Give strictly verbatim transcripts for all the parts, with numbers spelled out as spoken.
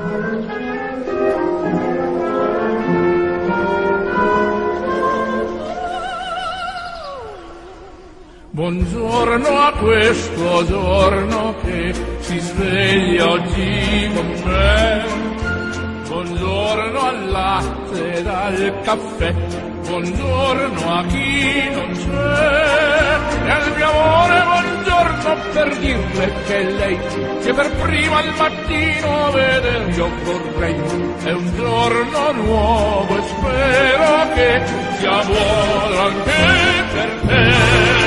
Buongiorno a questo giorno che si sveglia oggi con me. Buongiorno al latte ed al caffè. Buongiorno a chi non c'è. E al mio amore buongiorno per dirle che lei, che per prima al mattino veder io vorrei. È un giorno nuovo e spero che sia buono anche per te.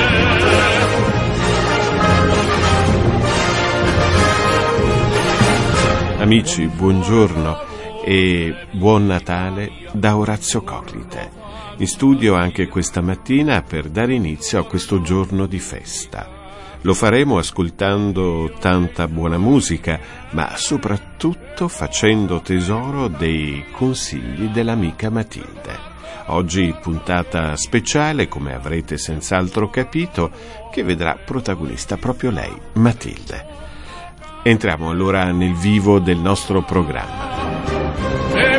Amici, buongiorno e buon Natale da Orazio Collite. In studio anche questa mattina per dare inizio a questo giorno di festa. Lo faremo ascoltando tanta buona musica, ma soprattutto facendo tesoro dei consigli dell'amica Matilde. Oggi puntata speciale, come avrete senz'altro capito, che vedrà protagonista proprio lei, Matilde. Entriamo allora nel vivo del nostro programma. E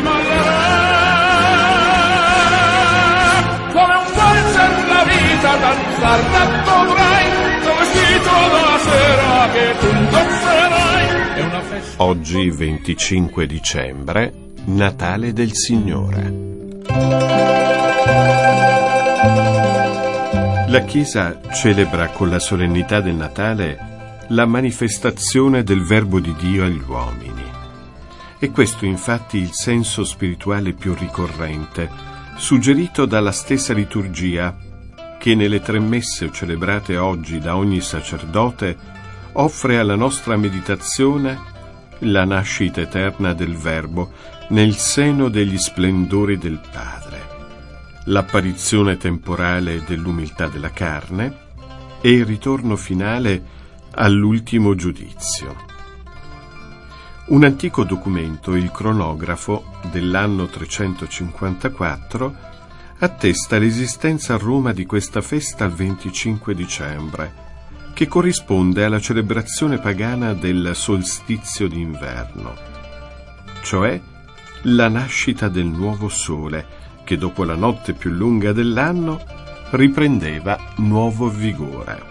ballerà come un valzer la vita, danzar dovrai, vestito da sera che tu indosserai. È una festa. Oggi venticinque dicembre, Natale del Signore. La Chiesa celebra con la solennità del Natale la manifestazione del Verbo di Dio agli uomini. E questo infatti il senso spirituale più ricorrente, suggerito dalla stessa liturgia, che nelle tre messe celebrate oggi da ogni sacerdote offre alla nostra meditazione la nascita eterna del Verbo nel seno degli splendori del Padre, l'apparizione temporale dell'umiltà della carne e il ritorno finale all'ultimo giudizio. Un antico documento, il cronografo dell'anno trecentocinquantaquattro, attesta l'esistenza a Roma di questa festa il venticinque dicembre, che corrisponde alla celebrazione pagana del solstizio d'inverno, cioè la nascita del nuovo sole, che dopo la notte più lunga dell'anno riprendeva nuovo vigore.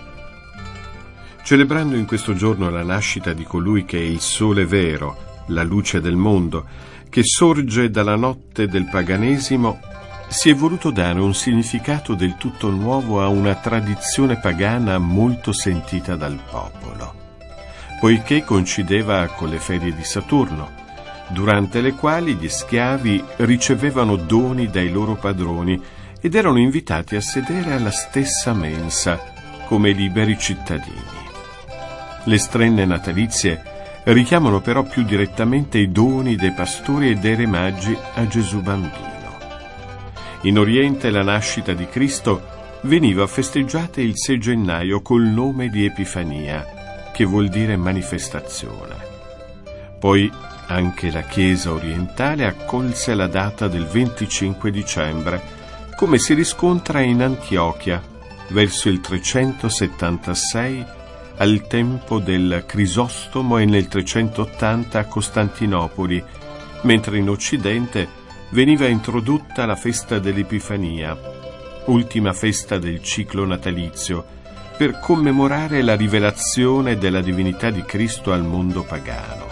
Celebrando in questo giorno la nascita di colui che è il sole vero, la luce del mondo, che sorge dalla notte del paganesimo, si è voluto dare un significato del tutto nuovo a una tradizione pagana molto sentita dal popolo, poiché coincideva con le ferie di Saturno, durante le quali gli schiavi ricevevano doni dai loro padroni ed erano invitati a sedere alla stessa mensa come liberi cittadini. Le strenne natalizie richiamano però più direttamente i doni dei pastori e dei re magi a Gesù bambino. In Oriente la nascita di Cristo veniva festeggiata il sei gennaio col nome di Epifania, che vuol dire manifestazione. Poi anche la Chiesa orientale accolse la data del venticinque dicembre, come si riscontra in Antiochia, verso il trecentosettantasei al tempo del Crisostomo e nel trecentottanta a Costantinopoli, mentre in Occidente veniva introdotta la festa dell'Epifania, ultima festa del ciclo natalizio, per commemorare la rivelazione della divinità di Cristo al mondo pagano.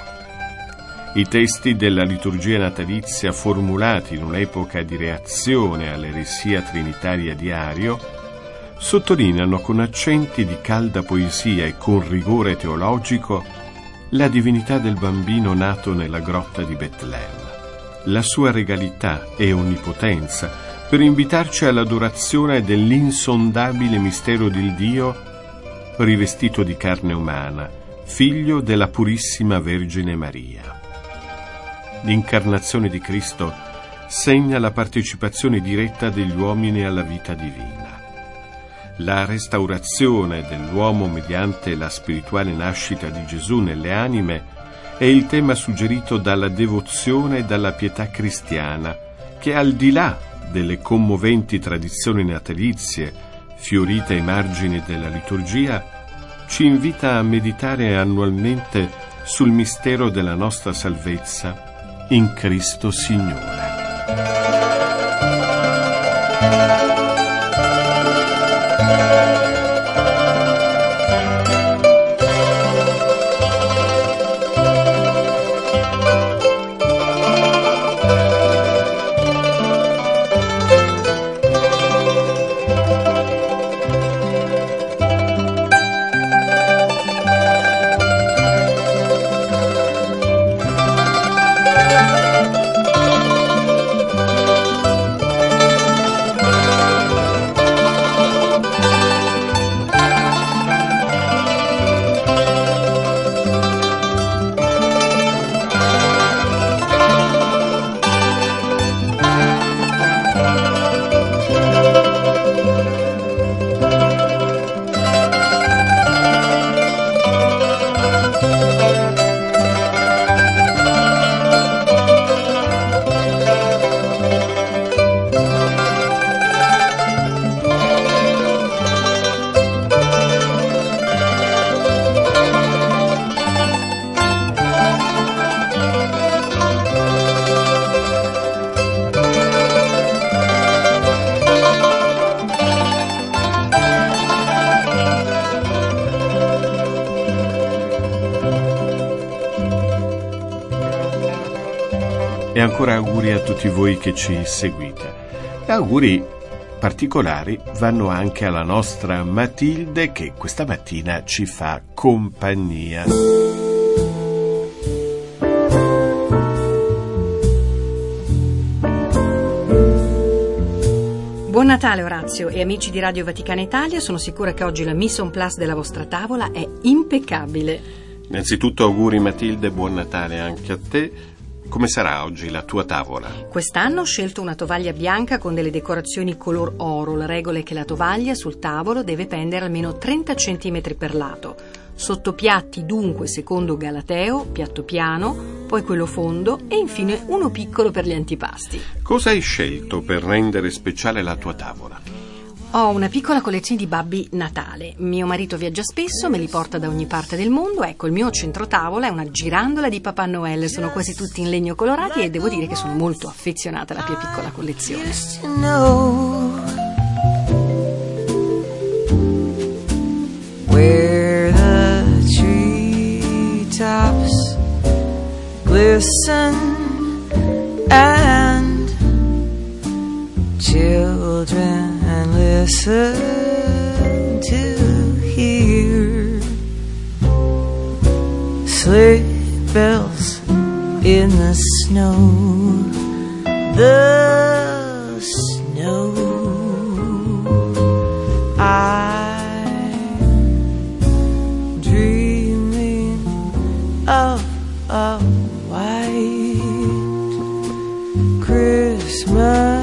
I testi della liturgia natalizia, formulati in un'epoca di reazione all'eresia trinitaria di Ario, sottolineano con accenti di calda poesia e con rigore teologico la divinità del bambino nato nella grotta di Betlemme, la sua regalità e onnipotenza per invitarci all'adorazione dell'insondabile mistero del Dio rivestito di carne umana, figlio della purissima Vergine Maria. L'incarnazione di Cristo segna la partecipazione diretta degli uomini alla vita divina. La restaurazione dell'uomo mediante la spirituale nascita di Gesù nelle anime è il tema suggerito dalla devozione e dalla pietà cristiana, che al di là delle commoventi tradizioni natalizie, fiorite ai margini della liturgia, ci invita a meditare annualmente sul mistero della nostra salvezza in Cristo Signore. E ancora auguri a tutti voi che ci seguite. E auguri particolari vanno anche alla nostra Matilde, che questa mattina ci fa compagnia. Buon Natale Orazio e amici di Radio Vaticana Italia, sono sicura che oggi la mise en place della vostra tavola è impeccabile. Innanzitutto auguri Matilde, buon Natale anche a te. Come sarà oggi la tua tavola? Quest'anno ho scelto una tovaglia bianca con delle decorazioni color oro. La regola è che la tovaglia sul tavolo deve pendere almeno trenta centimetri per lato. Sottopiatti dunque secondo Galateo, piatto piano, poi quello fondo e infine uno piccolo per gli antipasti. Cosa hai scelto per rendere speciale la tua tavola? Ho una piccola collezione di babbi Natale. Mio marito viaggia spesso, me li porta da ogni parte del mondo. Ecco, il mio centrotavola è una girandola di Papà Noel. Sono quasi tutti in legno colorati e devo dire che sono molto affezionata alla mia piccola collezione. Where the treetops glisten and children listen to hear sleigh bells in the snow, the snow. I'm dreaming of a white Christmas.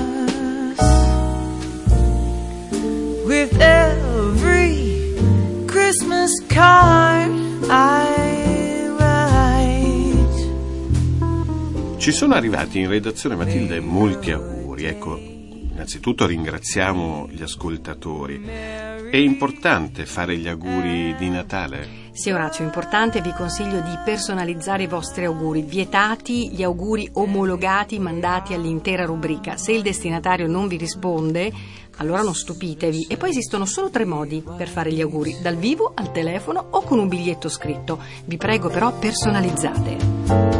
With every Christmas card I write. Ci sono arrivati in redazione, Matilde, molti auguri. Ecco, innanzitutto ringraziamo gli ascoltatori. È importante fare gli auguri di Natale? Sì, Orazio, è importante. Vi consiglio di personalizzare i vostri auguri. Vietati gli auguri omologati mandati all'intera rubrica. Se il destinatario non vi risponde, allora non stupitevi. E poi esistono solo tre modi per fare gli auguri: dal vivo, al telefono o con un biglietto scritto. Vi prego però, personalizzate.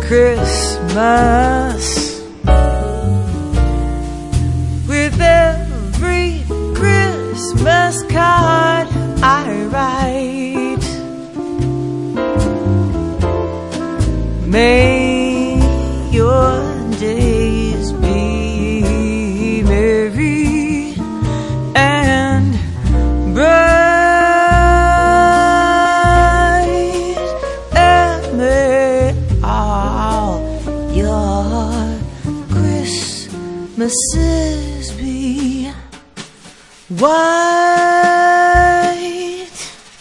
Christmas. With every Christmas card I write, may your days be merry and bright. Christmases be white.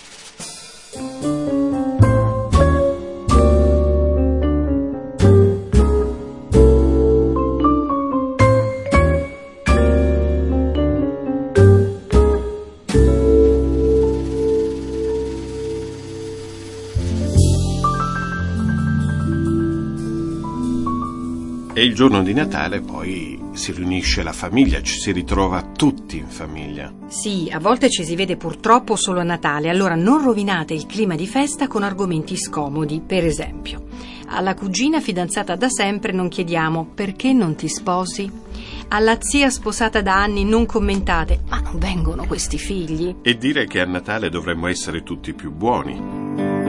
E il giorno di Natale poi si riunisce la famiglia, ci si ritrova tutti in famiglia. Sì, a volte ci si vede purtroppo solo a Natale, allora non rovinate il clima di festa con argomenti scomodi. Per esempio, alla cugina fidanzata da sempre non chiediamo perché non ti sposi? Alla zia sposata da anni non commentate ma non vengono questi figli? E dire che a Natale dovremmo essere tutti più buoni.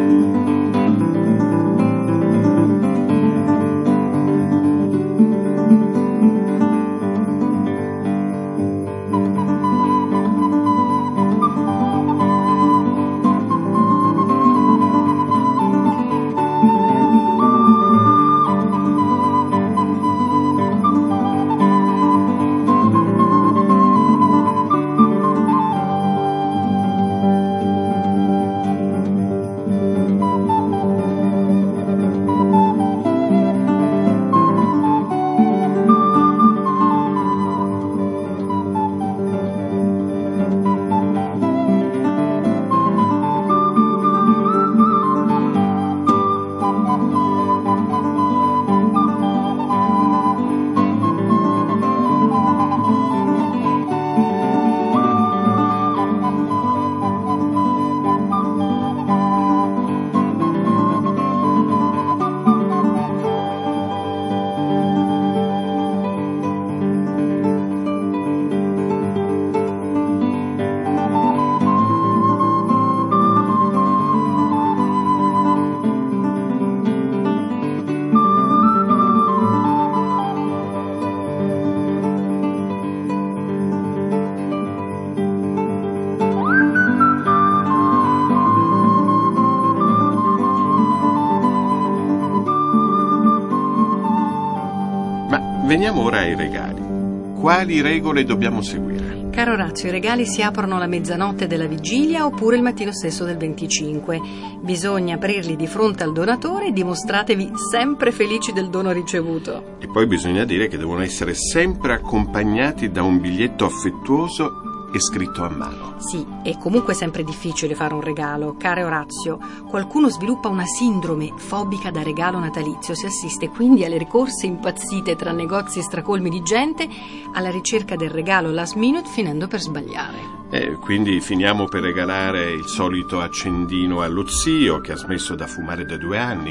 Veniamo ora ai regali. Quali regole dobbiamo seguire? Caro Orazio, i regali si aprono alla mezzanotte della vigilia oppure il mattino stesso del venticinque. Bisogna aprirli di fronte al donatore e dimostratevi sempre felici del dono ricevuto. E poi bisogna dire che devono essere sempre accompagnati da un biglietto affettuoso e scritto a mano. Sì, è comunque sempre difficile fare un regalo. Caro Orazio, qualcuno sviluppa una sindrome fobica da regalo natalizio, si assiste quindi alle ricorse impazzite tra negozi stracolmi di gente alla ricerca del regalo last minute finendo per sbagliare. E quindi finiamo per regalare il solito accendino allo zio che ha smesso da fumare da due anni,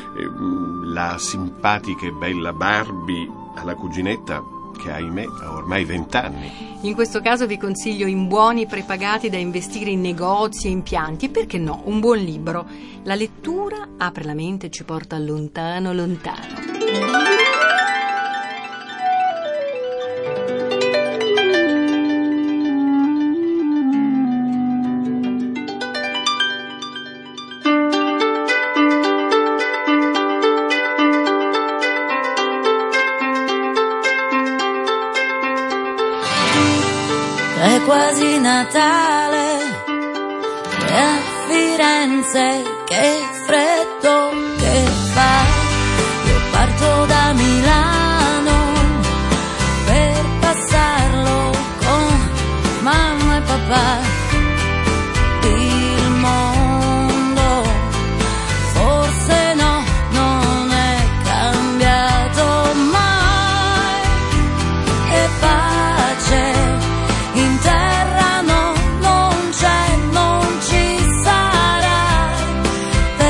la simpatica e bella Barbie alla cuginetta che ahimè ha ormai vent'anni. In questo caso vi consiglio in buoni prepagati da investire in negozi e impianti e perché no, un buon libro. La lettura apre la mente e ci porta lontano lontano. È quasi Natale e a Firenze che freddo che fa. Io parto da Milano per passarlo con mamma e papà. Il mondo forse no, non è cambiato mai. E pace in terra no, non c'è, non ci sarà,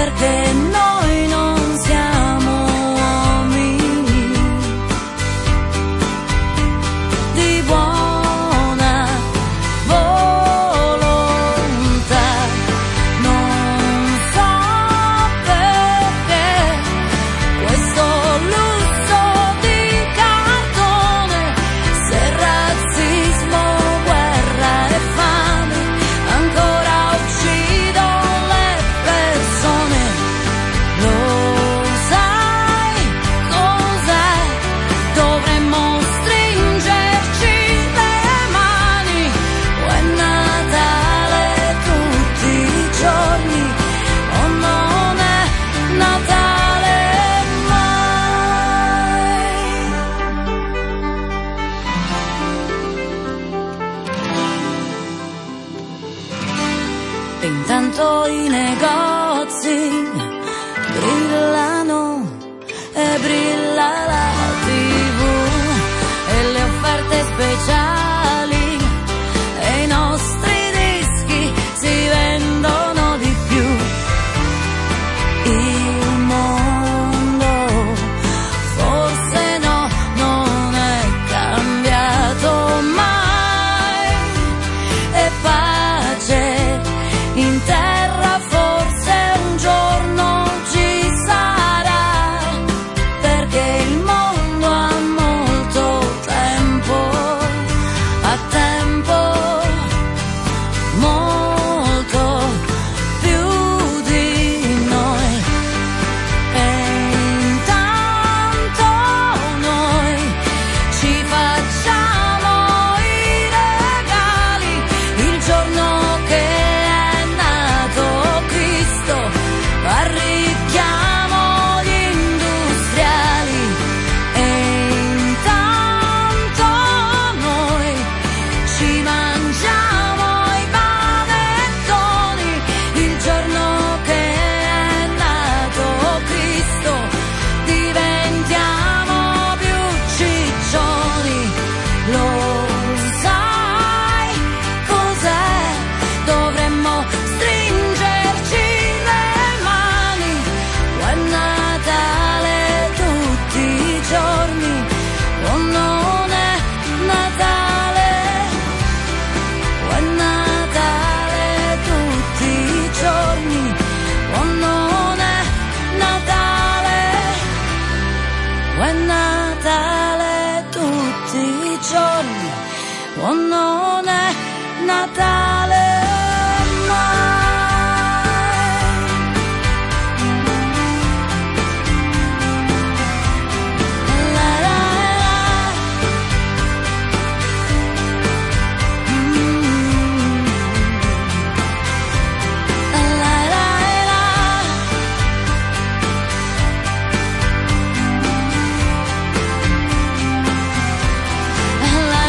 giorni, oh, non è Natale mai. La la la. Mm. La la la. La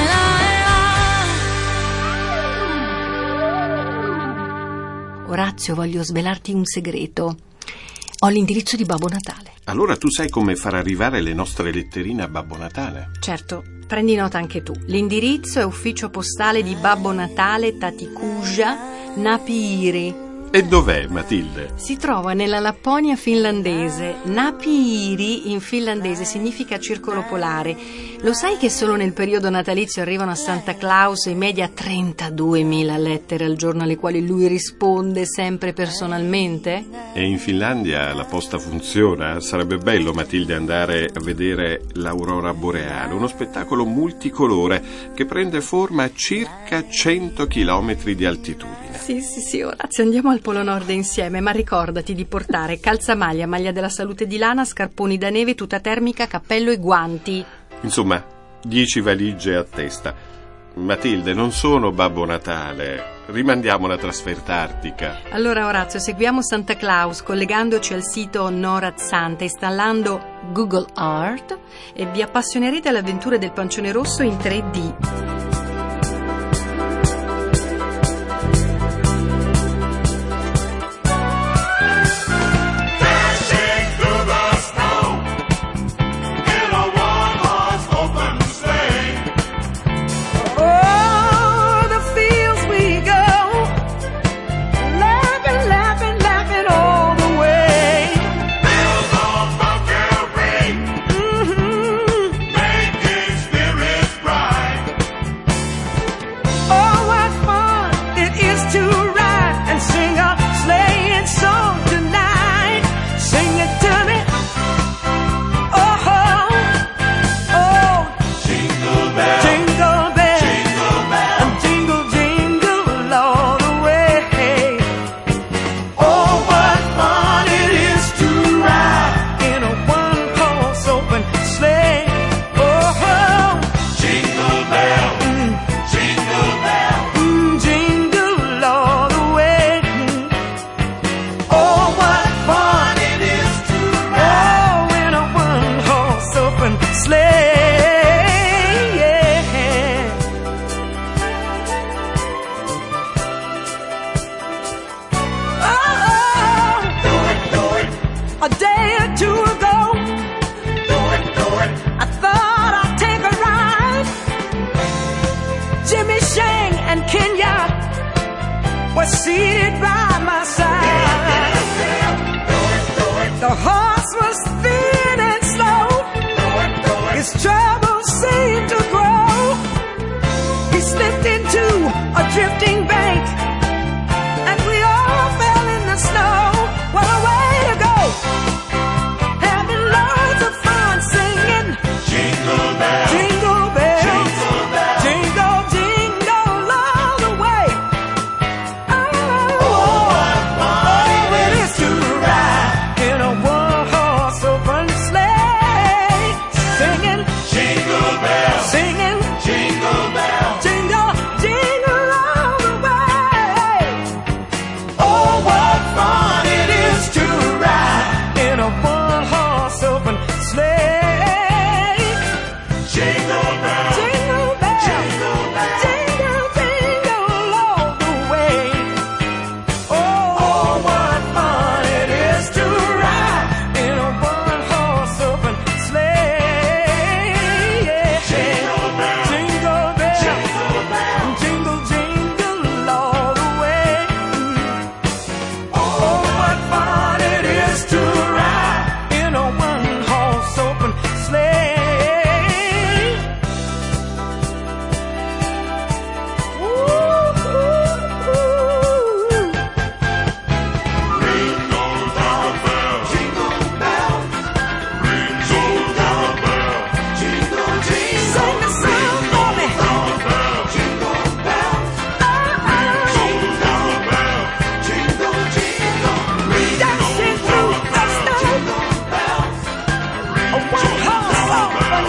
la la. Orazio, voglio svelarti un segreto. Ho l'indirizzo di Babbo Natale. Allora tu sai come far arrivare le nostre letterine a Babbo Natale? Certo, prendi nota anche tu. L'indirizzo è ufficio postale di Babbo Natale, Taticuja, Napiiri. E dov'è, Matilde? Si trova nella Lapponia finlandese. Napiiri in finlandese significa circolo polare. Lo sai che solo nel periodo natalizio arrivano a Santa Claus in media trentaduemila lettere al giorno alle quali lui risponde sempre personalmente? E in Finlandia la posta funziona? Sarebbe bello, Matilde, andare a vedere l'aurora boreale, uno spettacolo multicolore che prende forma a circa cento chilometri di altitudine. Sì, sì, sì, Orazio, andiamo al Polo Nord insieme, ma ricordati di portare calzamaglia, maglia della salute di lana, scarponi da neve, tuta termica, cappello e guanti. Insomma, dieci valigie a testa. Matilde, non sono Babbo Natale. Rimandiamo la trasferta artica. Allora, Orazio, seguiamo Santa Claus collegandoci al sito NORAD Santa, installando Google Earth e vi appassionerete alle avventure del pancione rosso in tre D. A day or two ago, do it, do it. I thought I'd take a ride. Jimmy Shang and Kenya were seated by my side. Yeah, yeah, yeah. Do it, do it. The horse was thin and slow. Do it, do it. His troubles seemed to grow. He slipped into a drifting bank, and we all fell in the snow. What a way to go! Having loads of fun singing Jingle Bell, Jingle Bell, Jingle Bell, Jingle, Jingle all the way. Oh, oh what fun it is to ride in a one-horse open sleigh, singing Jingle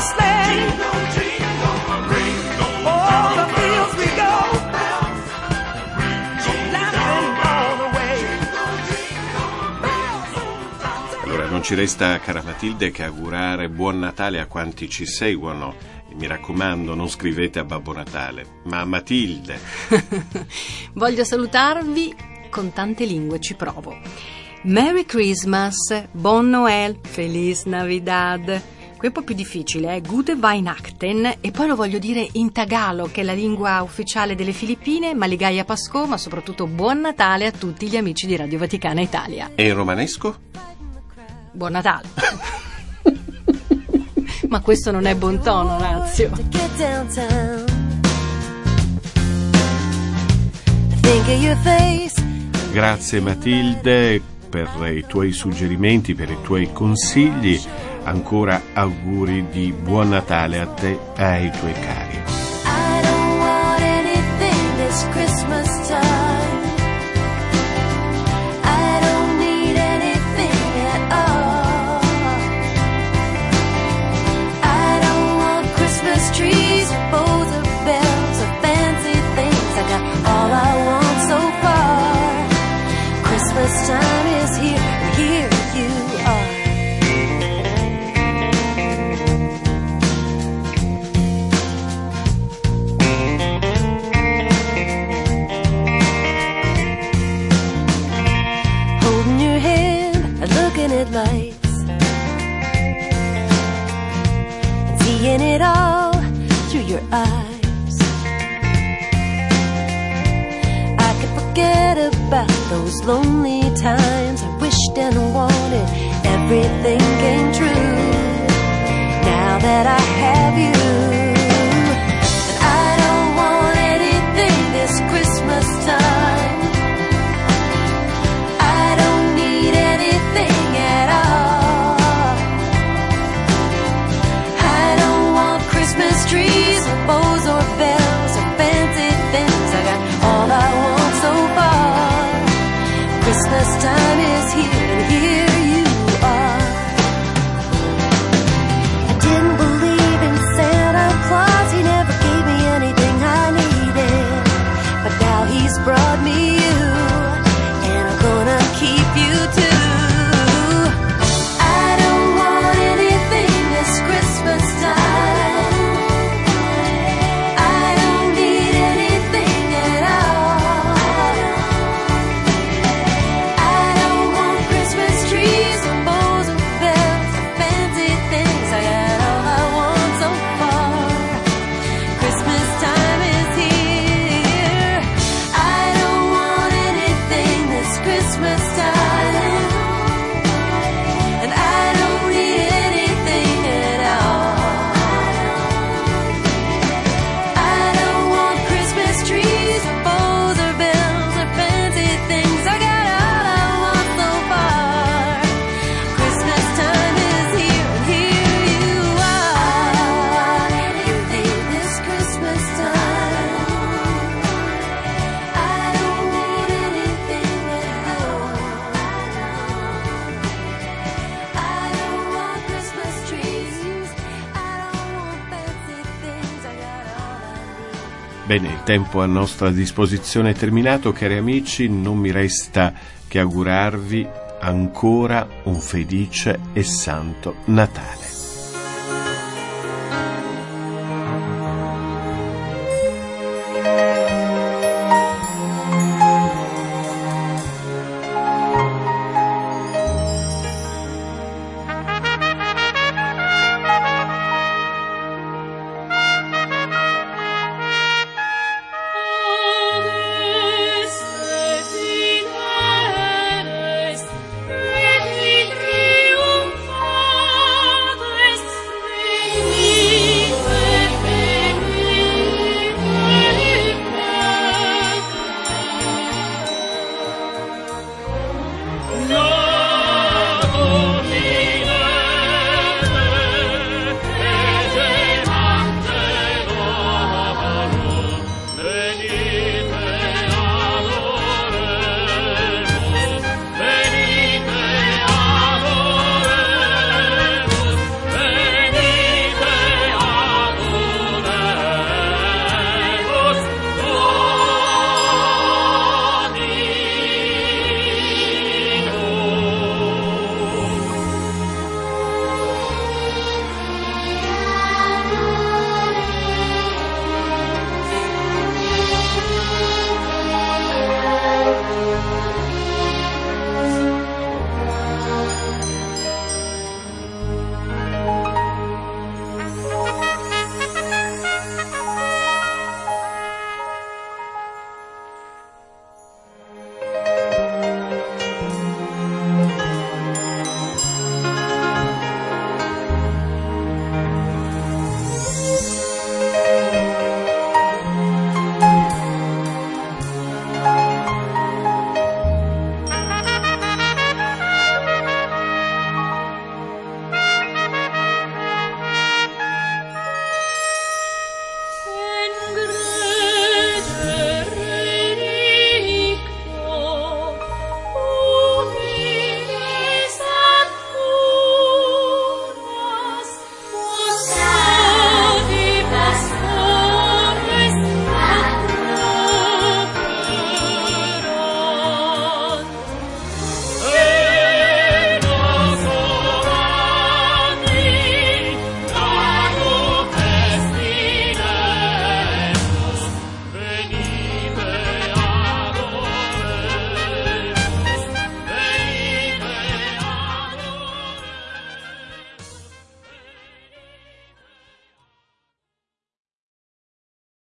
sleigh. Over the fields we go, laughing all the way. Allora non ci resta, cara Matilde, che augurare buon Natale a quanti ci seguono. E mi raccomando, non scrivete a Babbo Natale, ma a Matilde. Voglio salutarvi con tante lingue, ci provo. Merry Christmas, Bon Noel, Feliz Navidad. Qui è un po' più difficile, eh? Gute Weihnachten, e poi lo voglio dire in Tagalog, che è la lingua ufficiale delle Filippine, Maligaya Pasko, ma soprattutto Buon Natale a tutti gli amici di Radio Vaticana Italia. E in romanesco? Buon Natale. Ma questo non è buon tono, Orazio. To get downtown. Think of your face. Grazie Matilde per i tuoi suggerimenti, per i tuoi consigli. Ancora auguri di buon Natale a te e ai tuoi cari. I don't want anything this Christmas time. I don't need anything at all. I don't want Christmas trees, bows or bells or fancy things. I got all I want so far. Christmas time is here, and here you are. Lights and seeing it all through your eyes. I could forget about those lonely times. I wished and wanted everything came true. Now that I have you, and I don't want anything this Christmas time. I don't need anything. Christmas trees or bows or bells or fancy things. I got all I want so far. Christmas time is here, and here you are. I didn't believe in Santa Claus. He never gave me anything I needed, but now he's brought me you, and I'm gonna keep you too. I don't want anything this Christmas time. Bene, il tempo a nostra disposizione è terminato, cari amici, non mi resta che augurarvi ancora un felice e santo Natale.